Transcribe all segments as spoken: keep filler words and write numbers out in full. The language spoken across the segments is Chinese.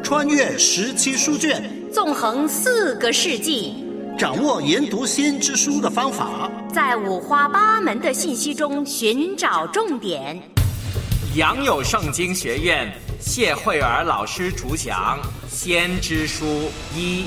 穿越十七书卷， 纵横四个世纪， 掌握研读先知书的方法， 在五花八门的信息中寻找重点。 良友圣经学院谢慧儿老师主讲《先知书一》。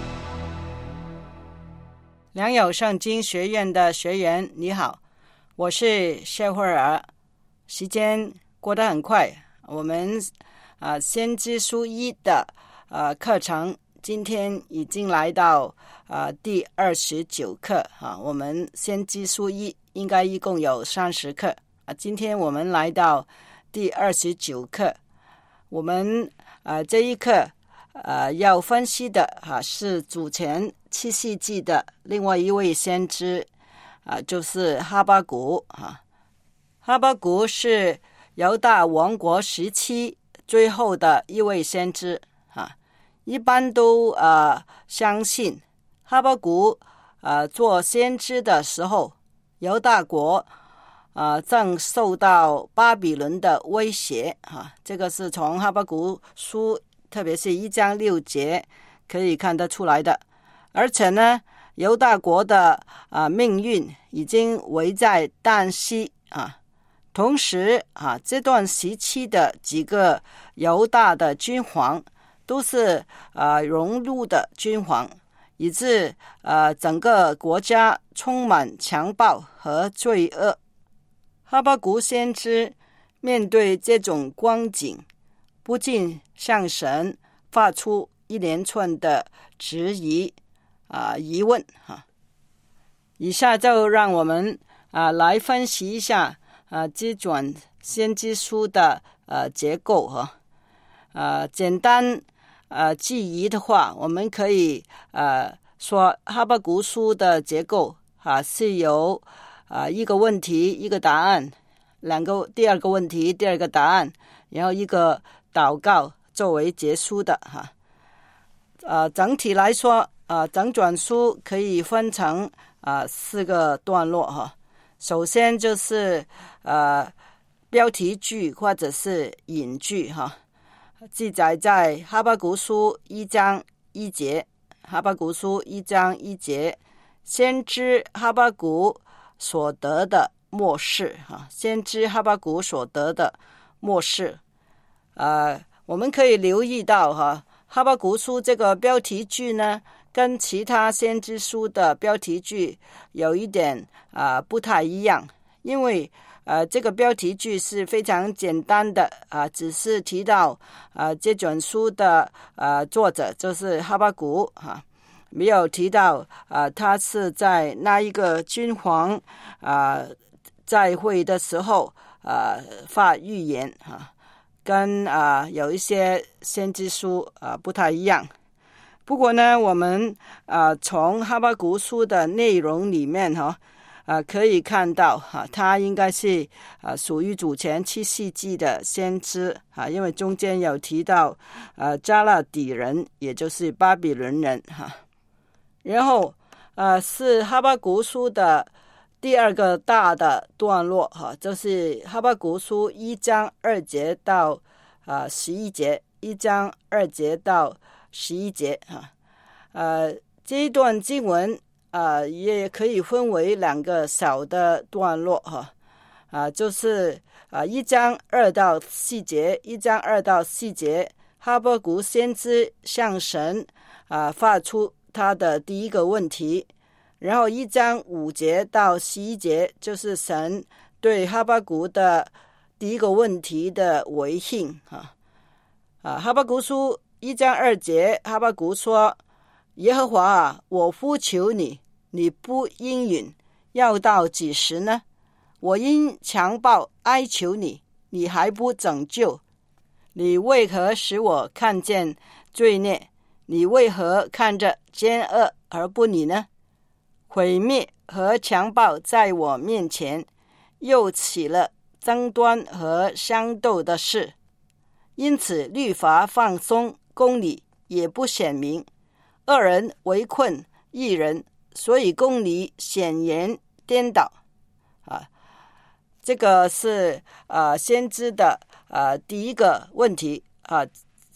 良友圣经学院的学员你好，我是谢慧儿。时间过得很快，我们啊、呃、先知书一的呃课程今天已经来到啊、呃、第二十九课啊。我们先知书一应该一共有三十课啊，今天我们来到第二十九课。我们啊、呃、这一课呃要分析的啊是主前七世纪的另外一位先知啊，就是哈巴谷啊。哈巴谷是犹大王国时期最后的一位先知啊，一般都呃相信哈巴谷呃做先知的时候，犹大国呃正受到巴比伦的威胁啊，这个是从哈巴谷书特别是一章六节可以看得出来的。而且呢，犹大国的啊、呃、命运已经危在旦夕啊。同时啊，这段时期的几个犹大的君王都是啊荣辱的君王，以致呃整个国家充满强暴和罪恶。哈巴谷先知面对这种光景，不禁向神发出一连串的质疑啊、呃、疑问哈。以下就让我们啊、呃、来分析一下啊，这卷先知书的呃结构哈，呃，简单呃记忆的话，我们可以呃说哈巴谷书的结构啊是由啊、呃、一个问题一个答案，两个第二个问题第二个答案，然后一个祷告作为结束的哈。呃，整体来说，呃，整卷书可以分成啊、呃、四个段落哈。首先就是呃标题句或者是引句哈，记载在哈巴谷书一章一节。哈巴谷书一章一节，先知哈巴谷所得的默示哈，先知哈巴谷所得的默示。呃，我们可以留意到哈，哈巴谷书这个标题句呢，跟其他先知书的标题句有一点啊、呃、不太一样，因为呃这个标题句是非常简单的啊、呃，只是提到啊、呃、这卷书的呃作者就是哈巴谷啊，没有提到啊、呃、他是在那一个君王啊、呃、在会的时候啊、呃、发预言啊，跟啊、呃、有一些先知书啊、呃、不太一样。不过呢，我们啊、呃、从哈巴谷书的内容里面哈啊、呃、可以看到哈、啊，他应该是啊、呃、属于主前七世纪的先知啊，因为中间有提到呃加勒底人，也就是巴比伦人哈、啊。然后呃是哈巴谷书的第二个大的段落哈、啊，就是哈巴谷书一章二节到啊十一节，一章二节到十一节啊，呃，这一段经文啊、呃，也可以分为两个小的段落哈，啊，就是啊一章二到四节，一章二到四节，哈巴谷先知向神啊发出他的第一个问题，然后一章五节到十一节，就是神对哈巴谷的第一个问题的回应啊，啊，哈巴谷书一章二节，哈巴谷说：“耶和华啊，我呼求你，你不应允，要到几时呢？我因强暴哀求你，你还不拯救。你为何使我看见罪孽？你为何看着奸恶而不理呢？毁灭和强暴在我面前，又起了争端和相斗的事。因此律法放松，公理也不显明，恶人围困一人，所以公理显然颠倒。”啊，这个是呃先知的呃第一个问题啊，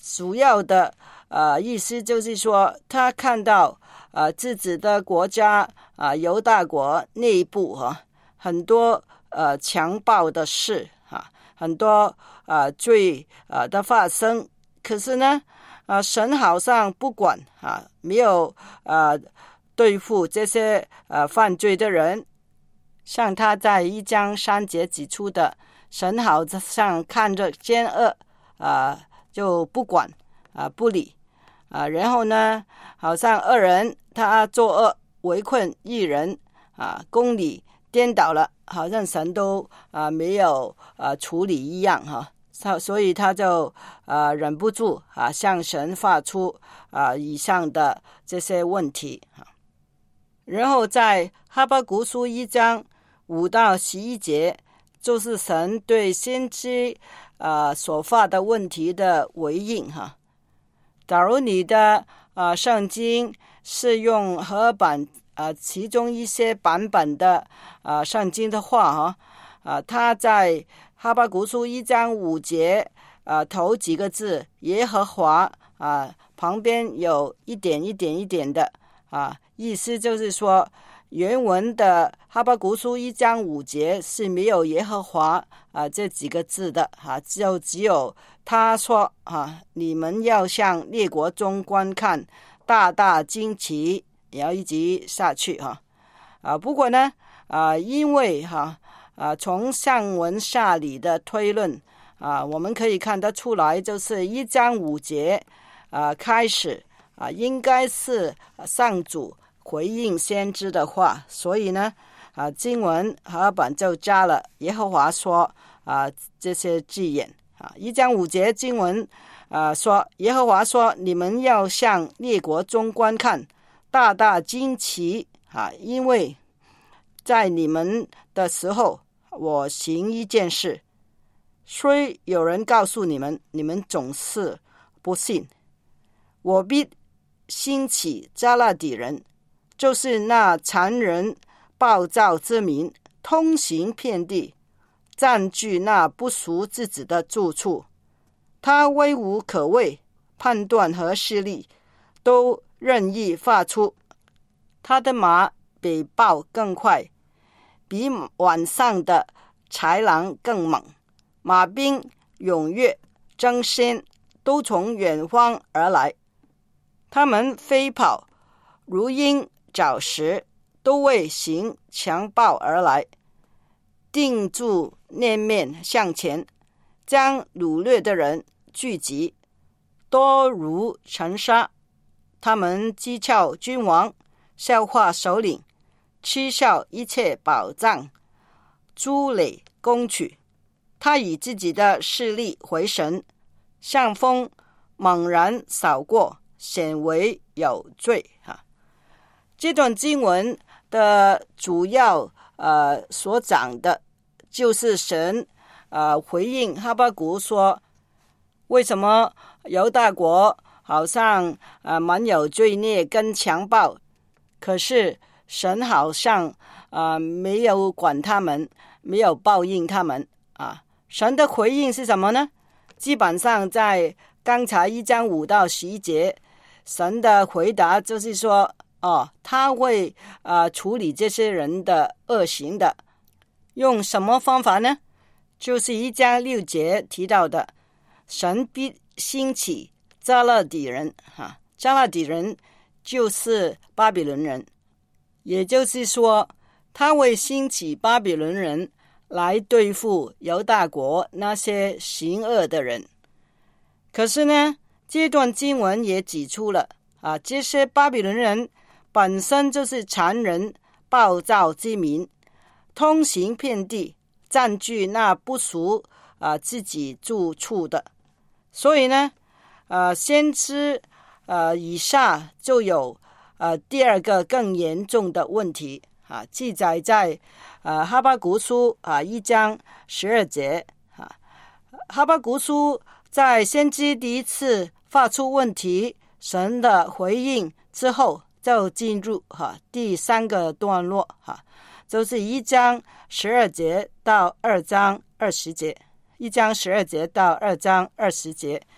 主要的呃意思就是说，他看到呃自己的国家啊、呃、犹大国内部哈、啊、很多呃强暴的事啊，很多呃罪呃的发生，可是呢，呃神好像不管啊，没有呃对付这些呃犯罪的人，像他在一章三节指出的，神好像看着奸恶啊、呃、就不管啊、呃、不理啊、呃，然后呢，好像恶人他作恶围困义人啊、呃，公理颠倒了，好像神都啊、呃、没有呃处理一样哈。所以他就呃忍不住啊向神发出啊以上的这些问题啊。然后在哈巴谷书一章五到十一节，就是神对先知呃所发的问题的回应哈。假如你的呃圣经是用和合版呃其中一些版本的呃圣经的话哈，啊、呃，他在哈巴谷书一章五节啊头几个字耶和华啊旁边有一点一点一点的啊，意思就是说原文的哈巴谷书一章五节是没有耶和华啊这几个字的啊，就只有他说啊，你们要向列国中观看，大大惊奇，然后一直下去哈 啊, 啊不过呢啊因为哈。啊啊，从上文下理的推论啊，我们可以看得出来，就是一章五节啊开始啊，应该是上主回应先知的话，所以呢啊，经文和合版就加了耶和华说啊这些字眼啊。一章五节经文啊说，耶和华说，你们要向列国中观看，大大惊奇啊，因为在你们的时候，我行一件事，虽有人告诉你们，你们总是不信。我必兴起迦勒底人，就是那残忍暴躁之民，通行遍地，占据那不属自己的住处。他威武可畏，判断和势力都任意发出。他的马比豹更快，比晚上的豺狼更猛，马兵踊跃争先，都从远方而来。他们飞跑如鹰找食，都为行强暴而来，定住面面向前，将掳掠的人聚集，多如尘沙。他们讥诮君王，笑话首领，嗤笑一切宝藏，株累攻取。他以自己的势力回神，像风猛然扫过，显为有罪哈。这段经文的主要呃所讲的就是神呃回应哈巴谷说，为什么犹大国好像呃蛮有罪孽跟强暴，可是神好像呃没有管他们，没有报应他们啊。神的回应是什么呢？基本上在刚才一章五到十一节，神的回答就是说，哦，他会呃处理这些人的恶行的。用什么方法呢？就是一章六节提到的，神必兴起迦勒底人哈，迦勒底人就是巴比伦人，也就是说，他会兴起巴比伦人来对付犹大国那些行恶的人。可是呢，这段经文也指出了啊，这些巴比伦人本身就是残忍暴躁之民，通行遍地，占据那不属啊自己住处的。所以呢，呃，先知呃以下就有呃第二个更严重的问题啊，记载在呃哈巴谷书啊一章十二节啊。哈巴谷书在先知第一次发出问题，神的回应之后，就进入哈、啊、第三个段落哈、啊，就是一章十二节到二章二十节，一章十二节到二章二十节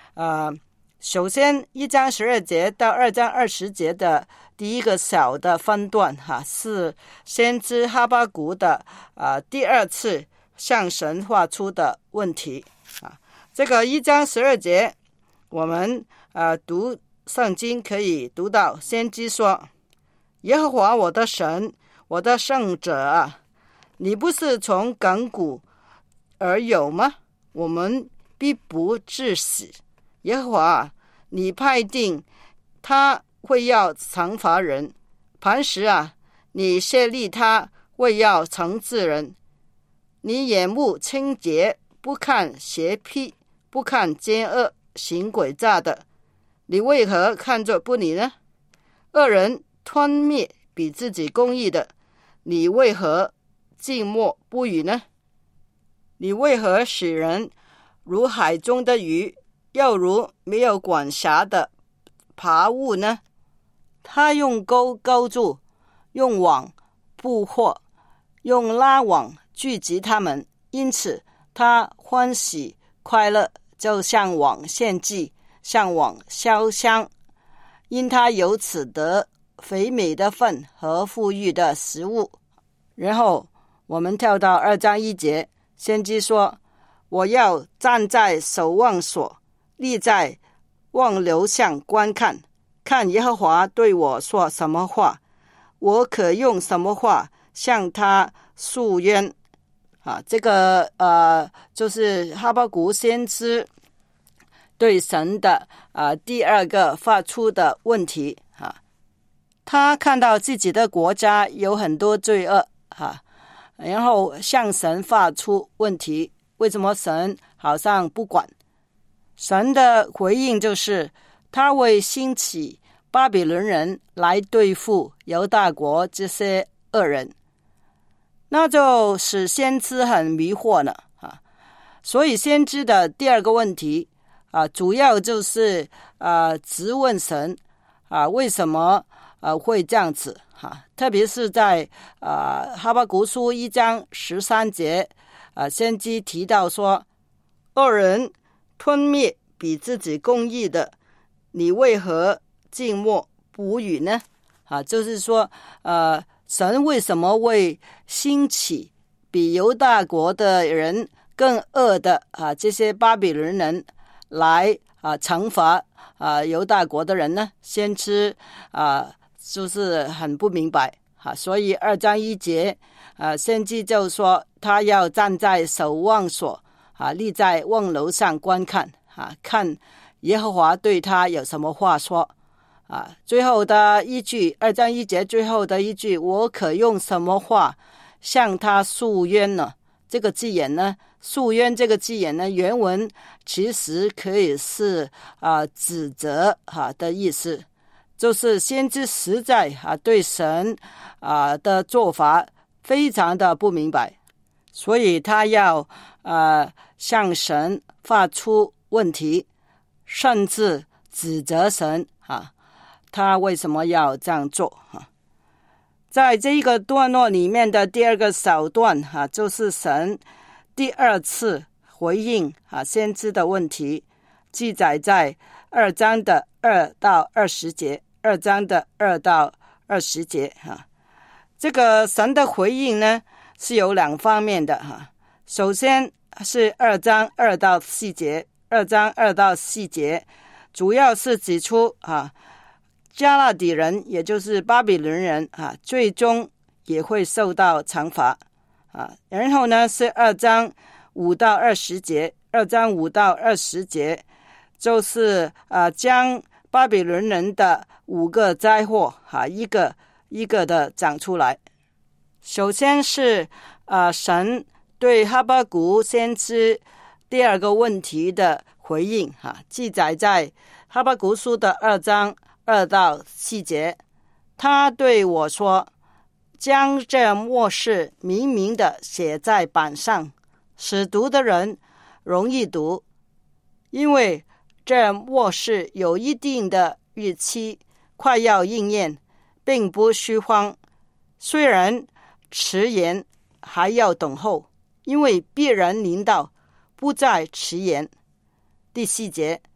呃，首先一章十二节到二章二十节的第一个小的分段哈，是先知哈巴谷的呃第二次向神发出的问题啊。这个一章十二节，我们呃读圣经可以读到先知说：“耶和华我的神，我的圣者啊，你不是从亘古而有吗？我们必不致死。耶和华，你派定他会要惩罚人，磐石啊，你设立他为要惩治人。你眼目清洁，不看邪僻，不看奸恶，行诡诈的，你为何看作不理呢？恶人吞灭比自己公义的，你为何静默不语呢？你为何使人如海中的鱼，又如没有管辖的爬物呢？他用钩钩住，用网捕获，用拉网聚集他们，因此他欢喜快乐，就向网献祭，向网烧香，因他由此得肥美的份和富裕的食物。然后我们跳到二章一节，先知说：我要站在守望所，立在望楼上观看，看耶和华对我说什么话，我可用什么话向他诉冤啊。这个呃，就是哈巴谷先知对神的呃第二个发出的问题啊。他看到自己的国家有很多罪恶啊，然后向神发出问题，为什么神好像不管？神的回应就是他会兴起巴比伦人来对付犹大国这些恶人，那就使先知很迷惑了啊。所以先知的第二个问题啊，主要就是啊质问神啊，为什么啊会这样子啊？特别是在啊哈巴谷书一章十三节啊，先知提到说：恶人吞灭比自己公义的，你为何静默不语呢？啊，就是说，呃，神为什么会兴起比犹大国的人更恶的啊这些巴比伦人来啊惩罚啊犹大国的人呢？先知啊就是很不明白啊，所以二章一节啊，先知就说他要站在守望所啊，立在望楼上观看啊，看耶和华对他有什么话说啊。最后的一句，二章一节最后的一句，我可用什么话向他诉冤呢？这个字眼呢，诉冤这个字眼呢，原文其实可以是啊指责哈、啊、的意思，就是先知实在啊对神啊的做法非常的不明白，所以他要呃向神发出问题，甚至指责神啊，他为什么要这样做啊？在这一个段落里面的第二个小段啊，就是神第二次回应啊先知的问题，记载在二章的二到二十节，二章的二到二十节啊。这个神的回应呢是有两方面的哈、啊。首先是二章二到四节，二章二到四节主要是指出啊，加勒底人也就是巴比伦人啊，最终也会受到惩罚啊。然后呢是二章五到二十节，二章五到二十节就是啊将巴比伦人的五个灾祸啊一个一个的讲出来。首先是啊神对哈巴谷先知第二个问题的回应哈、啊，记载在哈巴谷书的二章二到四节。他对我说：将这末世明明的写在板上，使读的人容易读，因为这末世有一定的日期，快要应验，并不虚荒。虽然迟延，还要等候，因为必然临到，不再迟延。第四节，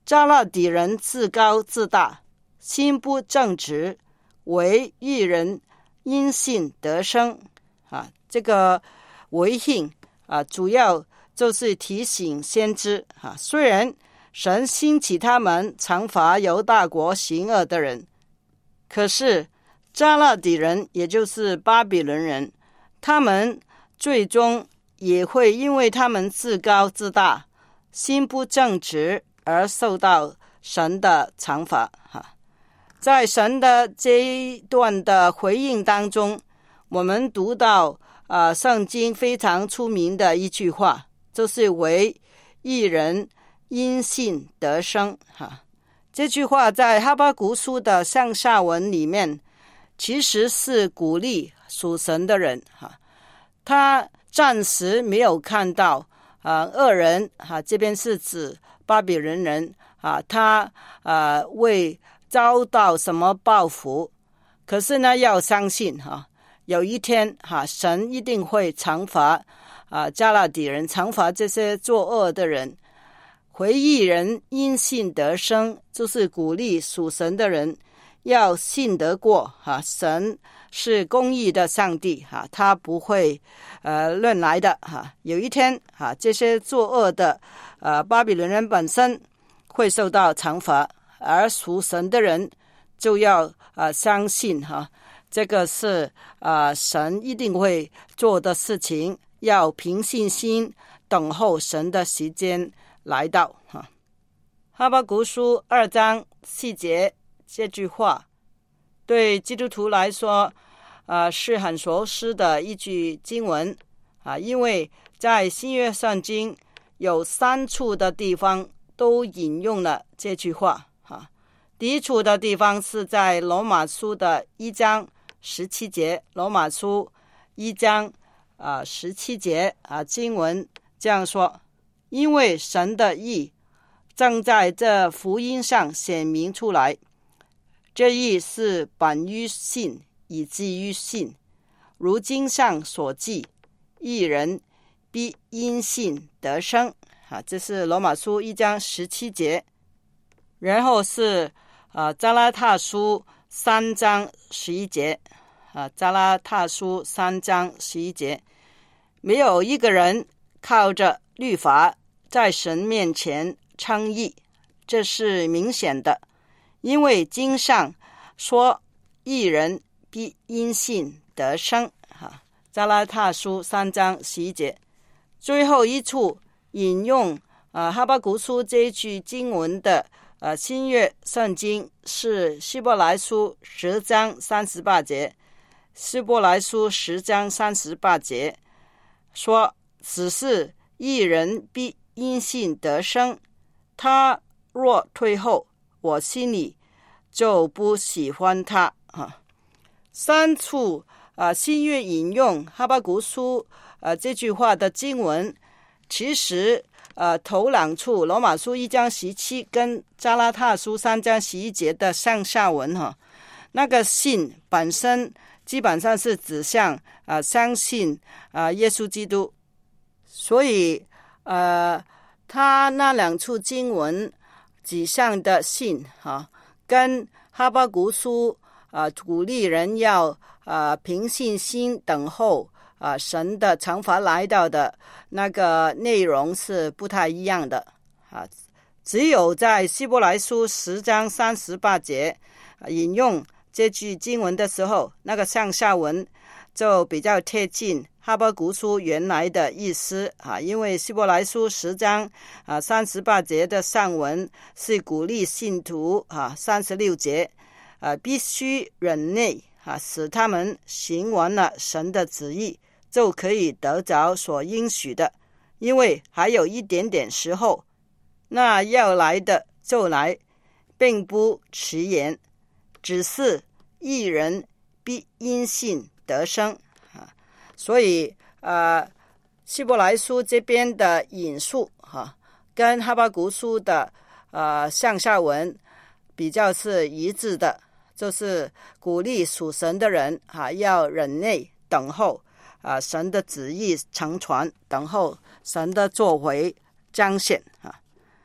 迦勒底人自高自大，心不正直，为义人因信得生啊。这个为信啊，主要就是提醒先知啊，虽然神兴起他们惩罚犹大国行恶的人，可是迦勒底人，也就是巴比伦人，他们最终也会因为他们自高自大，心不正直而受到神的惩罚。在神的这一段的回应当中，我们读到呃，圣经非常出名的一句话，就是为义人因信得生。这句话在哈巴谷书的上下文里面，其实是鼓励属神的人，他暂时没有看到啊恶人，这边是指巴比伦人啊，他呃为遭到什么报复，可是呢要相信哈，有一天哈，神一定会惩罚啊迦勒底人，惩罚这些作恶的人。回义人因信得生，就是鼓励属神的人要信得过哈，神是公义的上帝哈，他不会呃乱来的哈。有一天哈，这些作恶的呃巴比伦人本身会受到惩罚，而属神的人就要呃相信哈，这个是呃神一定会做的事情，要凭信心等候神的时间来到哈。哈巴谷书二章四节这句话对基督徒来说呃是很熟悉的一句经文啊，因为在新约圣经有三处的地方都引用了这句话啊。第一处的地方是在罗马书的一章十七节，罗马书一章啊十七节啊，经文这样说：因为神的义正在这福音上显明出来，这义是本于信，以至于信。如经上所记，义人必因信得生啊，这是罗马书一章十七节。然后是啊加拉太书三章十一节啊，加拉太书三章十一节，没有一个人靠着律法在神面前称义，这是明显的，因为经上说义人必因信得生哈，加拉太书三章十一节。最后一处引用啊哈巴谷书这一句经文的呃新约圣经是希伯来书十章三十八节，希伯来书十章三十八节说，只是义人必因信得生，他若退后，我心里就不喜欢他啊。三处啊新约引用哈巴谷书啊这句话的经文，其实呃头两处罗马书一章十七跟加拉太书三章十一节的上下文哈，那个信本身基本上是指向啊相信啊耶稣基督，所以呃他那两处经文指向的信哈，跟哈巴谷书啊鼓励人要啊凭信心等候啊神的惩罚来到的那个内容是不太一样的啊。只有在希伯来书十章三十八节、啊、引用这句经文的时候，那个上下文就比较贴近哈巴谷书原来的意思啊，因为希伯来书十章啊三十八节的上文是鼓励信徒啊，三十六节啊必须忍耐啊，使他们行完了神的旨意，就可以得着所应许的，因为还有一点点时候，那要来的就来，并不迟延，只是义人必因信得生啊。所以呃，希伯来书这边的引述哈、啊，跟哈巴谷书的呃上下文比较是一致的，就是鼓励属神的人啊要忍耐等候啊神的旨意成全，等候神的作为彰显啊。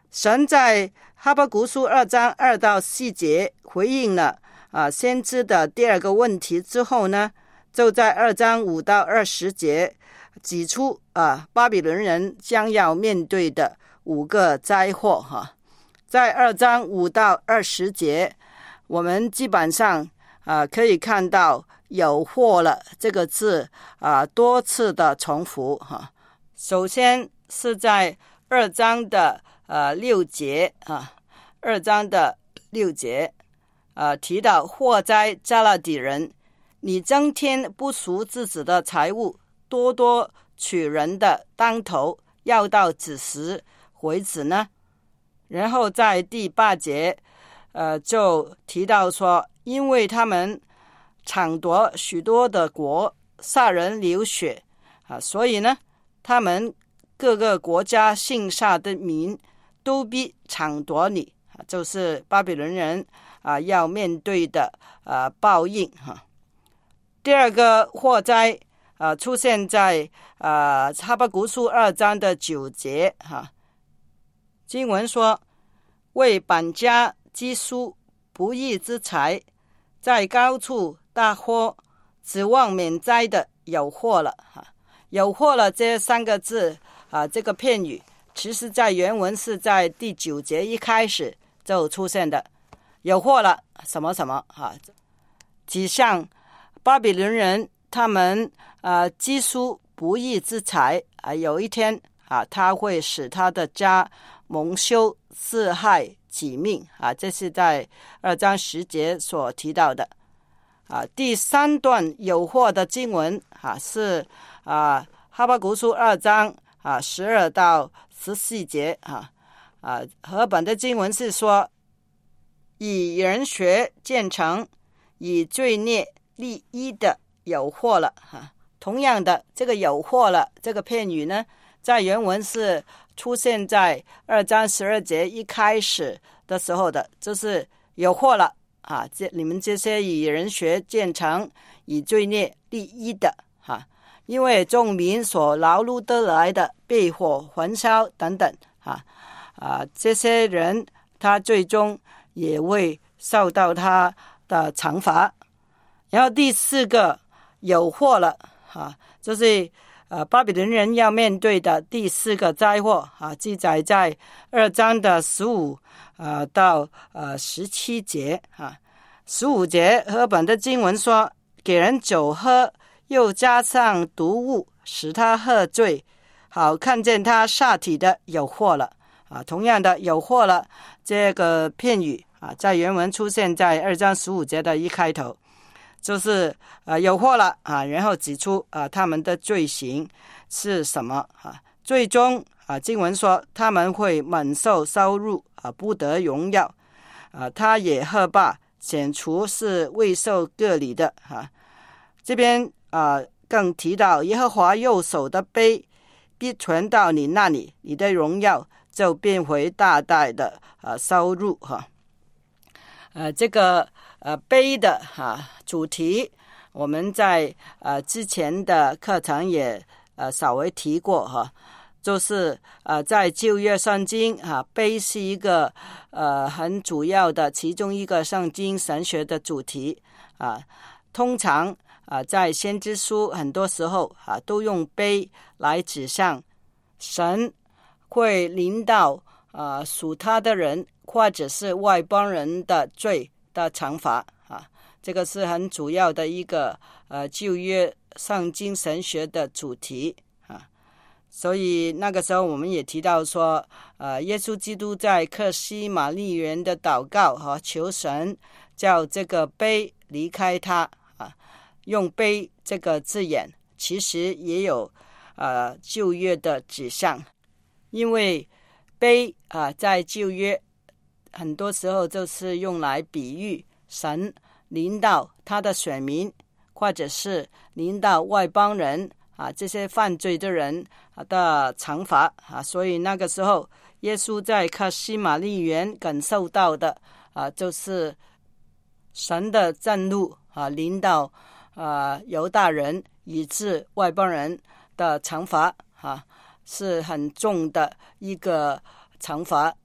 神在哈巴谷书二章二到四节回应了啊先知的第二个问题之后呢，就在二章五到二十节指出啊巴比伦人将要面对的五个灾祸哈。在二章五到二十节，我们基本上啊可以看到有祸了这个字啊多次的重复哈。首先是在二章的呃六节啊，二章的六节啊提到祸灾加勒底人，你增添不属自己的财物，多多取人的当头，要到几时为止呢？然后在第八节呃，就提到说，因为他们抢夺许多的国，杀人流血啊，所以呢他们各个国家姓萨的民都必抢夺你，就是巴比伦人啊要面对的啊报应哈。第二个祸灾啊出现在啊哈巴谷书二章的九节哈。经文说，为本家积蓄不义之财，在高处大祸，指望免灾的有祸了哈。有祸了这三个字啊，这个片语其实在原文是在第九节一开始就出现的。有祸了什么什么啊，指向巴比伦人他们啊积蓄不义之财啊，有一天啊他会使他的家蒙羞，自害己命啊，这是在二章十节所提到的啊。第三段有祸的经文啊是啊哈巴谷书二章啊十二到十四节啊啊和本的经文是说，以人学建成，以罪孽立一的有祸了啊。同样的，这个有祸了这个片语呢，在原文是出现在二章十二节一开始的时候的，就是有祸了啊！这你们这些以人学建成，以罪孽立一的啊，因为众民所劳碌得来的被火焚烧等等啊啊，这些人他最终也会受到他的惩罚。然后第四个有祸了啊，就是呃，巴比伦人要面对的第四个灾祸啊，记载在二章的十五呃到呃十七节啊。十五节和本的经文说，给人酒喝，又加上毒物，使他喝醉，好看见他下体的有祸了啊。同样的，有祸了这个片语啊，在原文出现在二章十五节的一开头。就是呃有祸了啊，然后指出啊他们的罪行是什么啊？最终啊经文说他们会蒙受羞辱啊，不得荣耀啊。他也喝罢，显出是未受割礼的啊。这边啊更提到耶和华右手的杯必传到你那里，你的荣耀就变回大大的啊羞辱哈。呃这个。呃，杯的哈、啊、主题，我们在呃之前的课程也呃稍微提过哈，就是呃在旧约圣经啊，杯是一个呃很主要的其中一个圣经神学的主题啊。通常啊在先知书很多时候啊都用杯来指向神会临到啊属他的人或者是外邦人的罪的惩罚啊，这个是很主要的一个呃旧约圣经神学的主题啊。所以那个时候我们也提到说，呃，耶稣基督在客西马尼园的祷告和、啊、求神叫这个杯离开他啊，用杯这个字眼，其实也有呃旧约的指向，因为杯啊在旧约很多时候就是用来比喻神临到他的选民，或者是临到外邦人啊这些犯罪的人的惩罚啊。所以那个时候耶稣在客西马尼园感受到的啊，就是神的震怒啊临到啊犹大人以致外邦人的惩罚啊，是很重的一个惩罚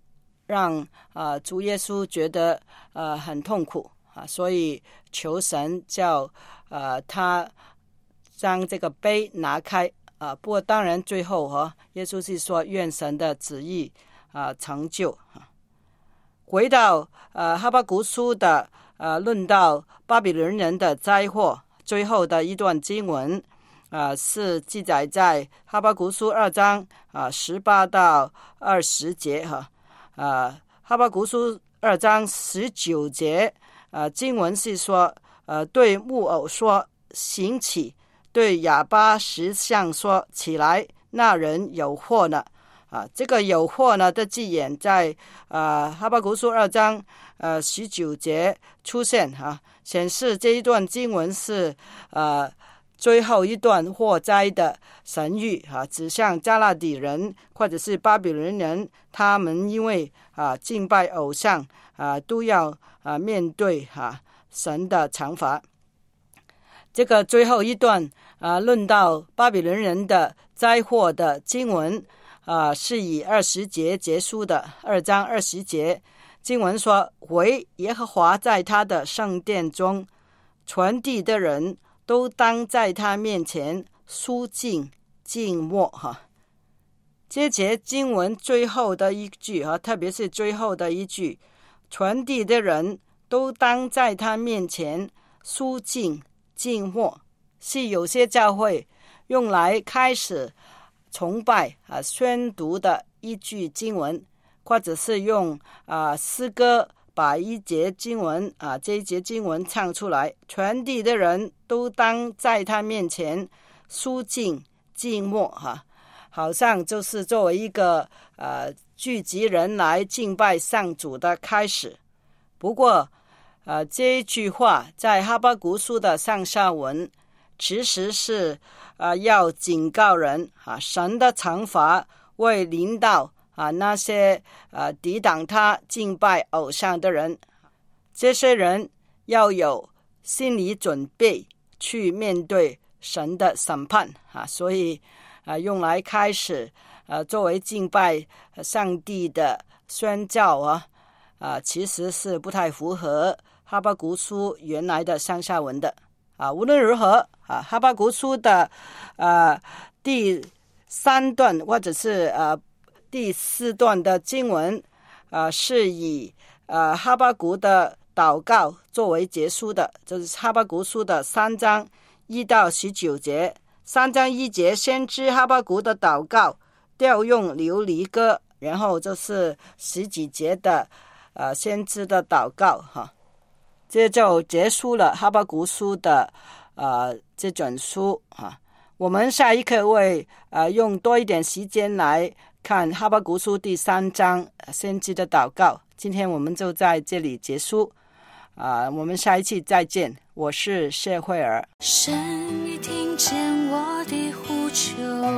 让啊主耶稣觉得呃很痛苦啊，所以求神叫呃他将这个杯拿开啊。不过当然最后哈、啊，耶稣是说愿神的旨意啊成就啊。回到呃哈巴谷书的呃论到巴比伦人的灾祸，最后的一段经文啊、呃、是记载在哈巴谷书二章啊十八到二十节哈。啊哈巴谷书二章十九节啊经文是说呃对木偶说行起，对哑巴石像说起来，那人有祸呢。啊，这个有祸呢的字眼在呃哈巴谷书二章呃十九节出现啊，显示这一段经文是呃最后一段祸灾的神谕啊，指向加勒底人或者是巴比伦人，他们因为啊敬拜偶像啊都要啊面对啊神的惩罚。这个最后一段啊论到巴比伦人的灾祸的经文啊，是以二十节结束的。二章二十节经文说，唯耶和华在他的圣殿中，全地的人都当在他面前肃静静默哈。这节经文最后的一句哈，特别是最后的一句，全地的人都当在他面前肃静静默，是有些教会用来开始崇拜啊宣读的一句经文，或者是用啊诗歌把一节经文啊这一节经文唱出来，全地的人都当在他面前肃静静默哈、啊，好像就是作为一个呃聚集人来敬拜上主的开始。不过呃这一句话在哈巴谷书的上下文其实是啊，要警告人啊，神的惩罚会临到啊那些啊抵挡他敬拜偶像的人，这些人要有心理准备去面对神的审判啊，所以啊用来开始啊作为敬拜上帝的宣教啊啊，其实是不太符合哈巴谷书原来的上下文的。啊，无论如何啊，哈巴谷书的呃第三段或者是呃第四段的经文，呃是以呃哈巴谷的祷告作为结束的，就是哈巴谷书的三章一到十九节。三章一节，先知哈巴谷的祷告，调用流离歌，然后就是十几节的呃先知的祷告哈。这就结束了哈巴谷书的呃这卷书啊。我们下一课会呃用多一点时间来看哈巴谷书第三章先知的祷告。今天我们就在这里结束啊、呃，我们下一期再见。我是谢慧儿。 神已听见我的呼求，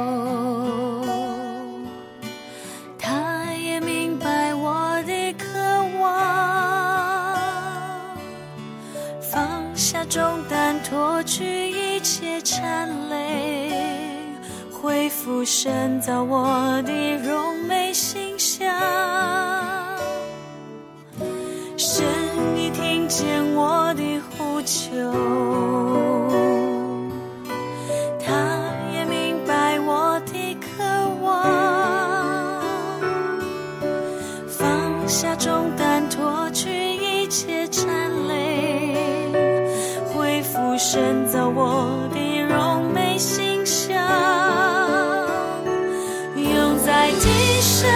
他也明白我的渴望，放下重担，脱去一切缠累，恢复神造我的荣美形象。神已听见我的呼求，他也明白我的渴望，放下重担，脱去一切缠累，恢复神造我的荣美形象，永在地上